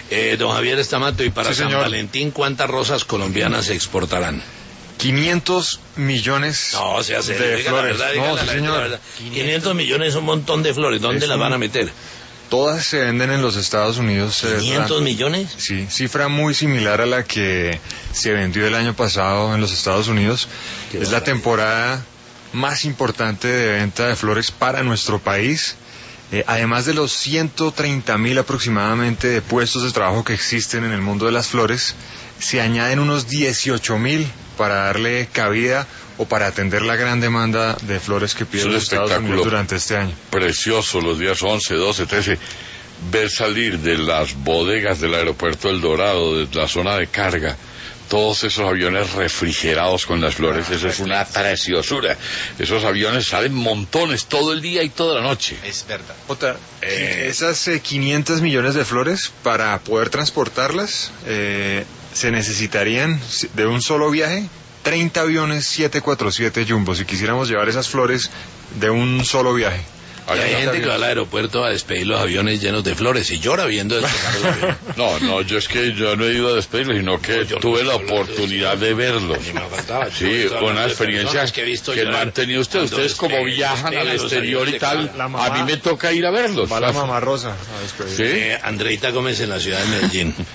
Don Javier Estamato, y para Sí, San señor. Valentín, ¿cuántas rosas colombianas se exportarán? 500 millones No, se hace de diga flores. la verdad, diga No, la sí, gente la señor. verdad. 500 millones es un montón de flores, ¿dónde Es las van a un- meter? Todas se venden en los Estados Unidos. 500 millones. Sí, cifra muy similar a la que se vendió el año pasado en los Estados Unidos. Qué Es la barbaridad. temporada más importante de venta de flores para nuestro país. Además de los 130.000 aproximadamente de puestos de trabajo que existen en el mundo de las flores, se añaden unos 18.000 para darle cabida o para atender la gran demanda de flores que Es piden un los Estados espectáculo Unidos durante este año. precioso los días 11, 12, 13. Ver salir de las bodegas del aeropuerto El Dorado, de la zona de carga, todos esos aviones refrigerados con las flores, eso es una preciosura. Esos aviones salen montones todo el día y toda la noche. Es verdad. Esas 500 millones de flores, para poder transportarlas, se necesitarían de un solo viaje 30 aviones 747 Jumbo, si quisiéramos llevar esas flores de un solo viaje. Y hay gente que va al aeropuerto a despedir los aviones llenos de flores y llora viendo despegar los aviones. No, yo no he ido a despedirlos, sino que Yo no tuve estoy la hablando de oportunidad eso. de verlos. A mí me faltaba. Yo Sí, estoy hablando una de experiencia personas que he visto que no llorar han tenido ustedes. cuando Ustedes como viajan al despegan los exterior y aviones de tal, carga. La mamá- a mí me toca ir a verlos. Va la mamá Rosa a despedir. Sí. Andreita Gómez en la ciudad de Medellín.